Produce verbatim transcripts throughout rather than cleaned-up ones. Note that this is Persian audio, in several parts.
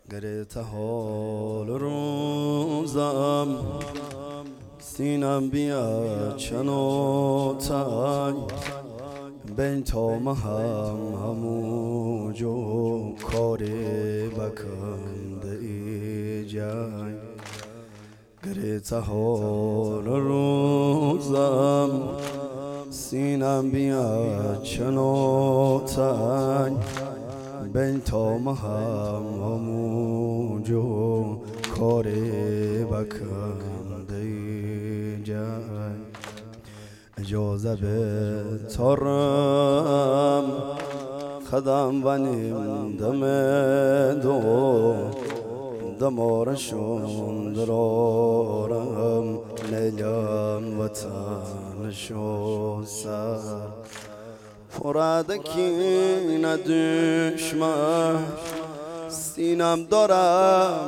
گرت حال روزم سینم بیا چنو تنگ بین تا هم هموجو کاری بکنده ای جنگ گرت حال روزم سینم بیا چنو تنگ بین تا هم هموجو کاری بکنده ای جنگ اجازه به تارم خدم و نیم دم دو دمارشون درارم نیلان وطنشون سر پردکی ندشمن سینم دارم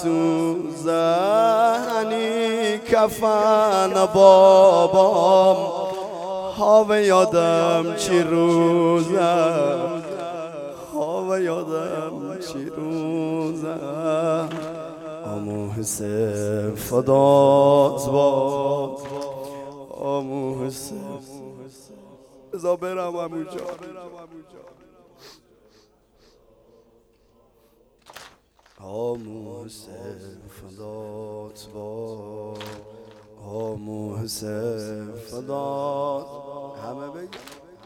میسوزنی کفن بابام هاو یادم چی روزم هاو یادم چی روزم آمو حسین فدات باد آمو حسین بذار برم همونجا آمو حسین فدات باد آمو حسین فدات همه بگم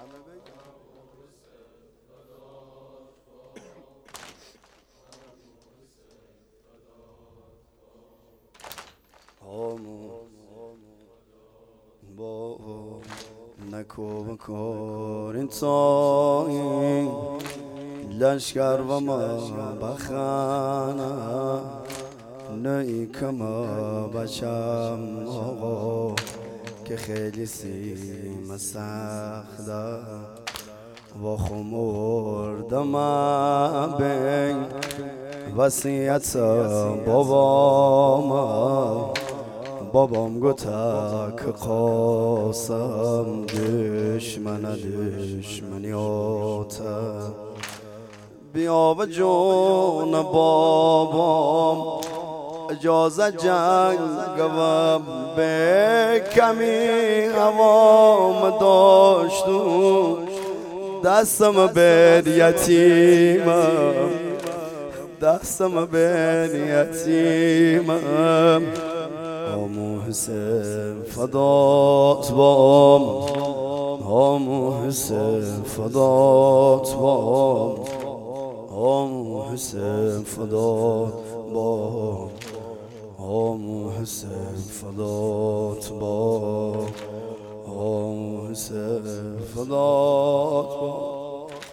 آمو با نکو بکار انسانی لشکر و ما بخانه نی کما بچم آقا که خیلی سیم سخته و خمردم بین وصیت بابام بابام گوتا که قاسم دشمن دشمنیاتا بیا و جون بابام اجازه جنگ و به کمی هوام داشتم دستم بر یتیمم دستم بر یتیمم آمو حسین فدات بام آمو حسین فدات بام آمو حسین فدات بام آمو حسین فدات بام آمو حسین فدات بام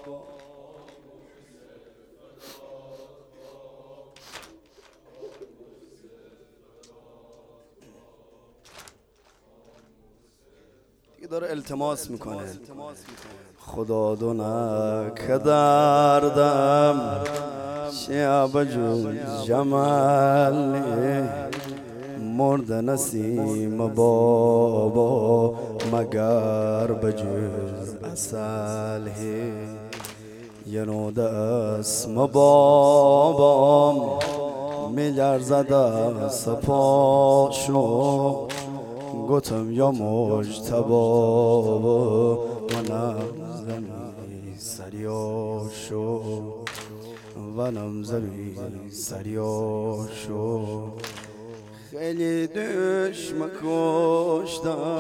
داره التماس میکنه خدا دونه دردم شیاب جون جمالی مرد نسیم بابا مگر بجز اصله ینو دسم بابام میلرزد از پاشو گوتم یا مجتبا منم زمین سریاشو منم زمین سریاشو خیلی دشمن کشتم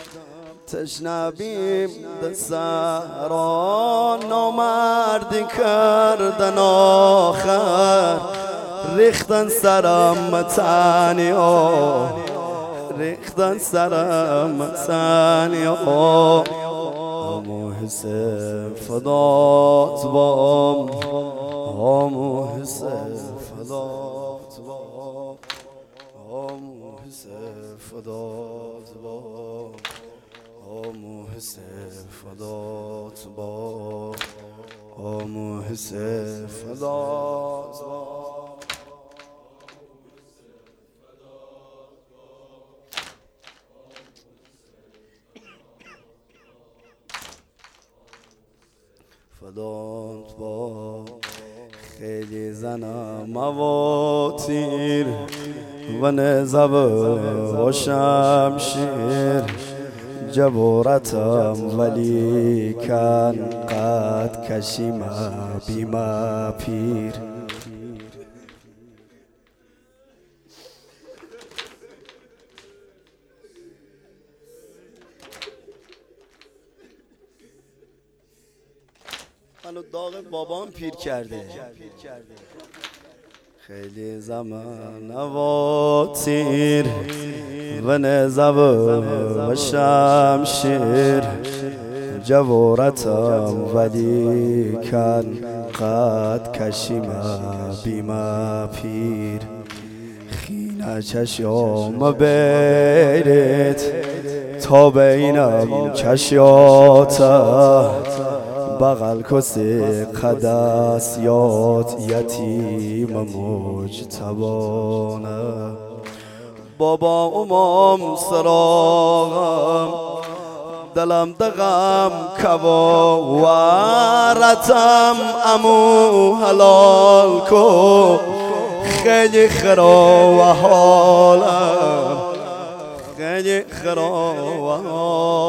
تشنبیم ده سهران نامردی کردن آخر ریختن سرم تنیا ریختن سرم تنیا آمو حسین فدات بام آمو حسین فدات بام آمو حسین فدات بام آمو حسین فدات بام آمو حسین فدات بام فدات بام خیلی زنم مواتیر و نزب و شمشیر جبورتم ولی کن قد کشیم بیما پیر. منو داغ بابام پیر کرده. خیلی زمان نواتیر و نزب و شمشیر جبورتم ولی کن قد کشیم بیما پیر. خینه چشم بیرت تا بینم چشیاتا بغل کسی قدس یاد یتیم مجتبانه. بابا امام سراغم دلم دغم کوا ورتم امو حلال کو خیلی خرا و حالم خیلی خرا و حالم.